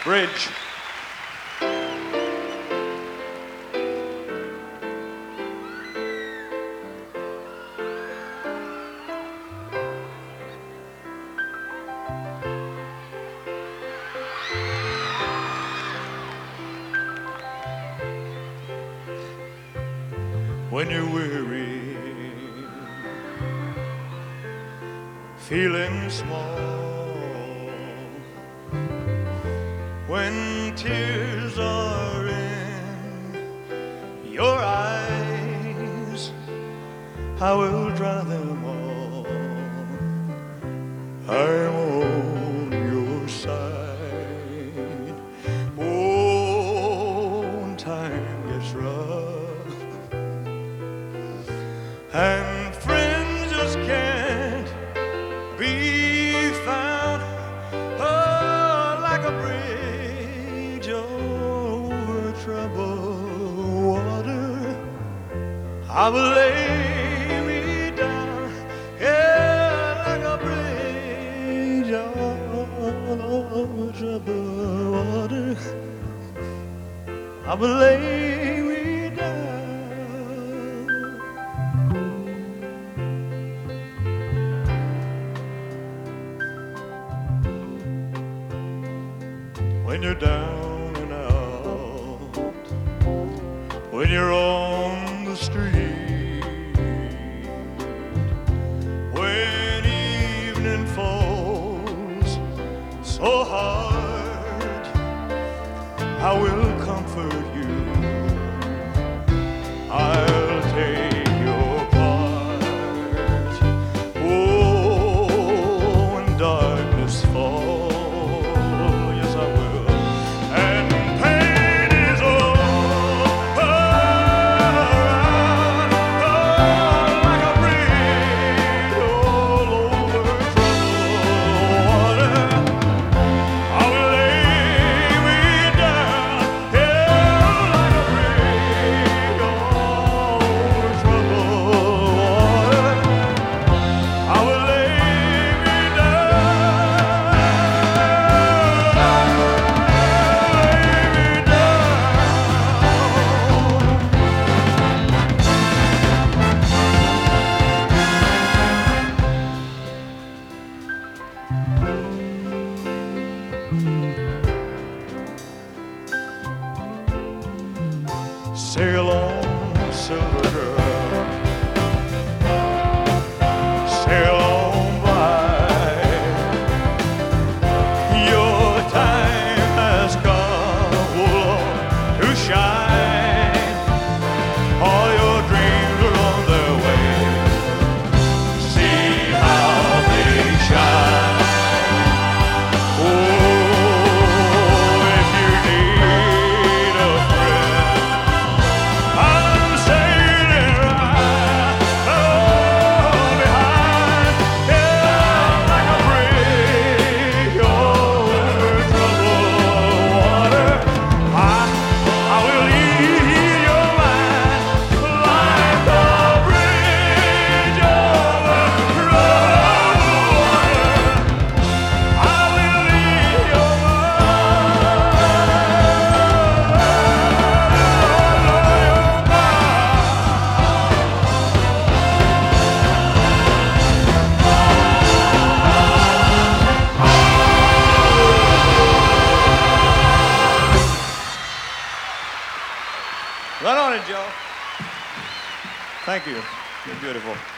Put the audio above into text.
Bridge. When you're weary, feeling small, when tears are in your eyes, I will dry them all. I'm on your side. Oh, when time gets rough and friends just can't be found, oh, like a bridge over troubled water, I will lay me down, yeah, like a bridge over troubled water, I will lay me down. When you're down and out, when you're on the street, when evening falls so hard, I will comfort you. I'll take your part. Oh, when darkness falls, sail on, silver girl, sail on by. Your time has come, oh Lord, to shine. All your dreams are on their way. See how they shine. Oh, if you need a friend, I'm sailing right behind, yeah, like a bridge over troubled water. I will ease your mind like a bridge over troubled water. I will ease your Right on it, Joe. Thank you. You're beautiful.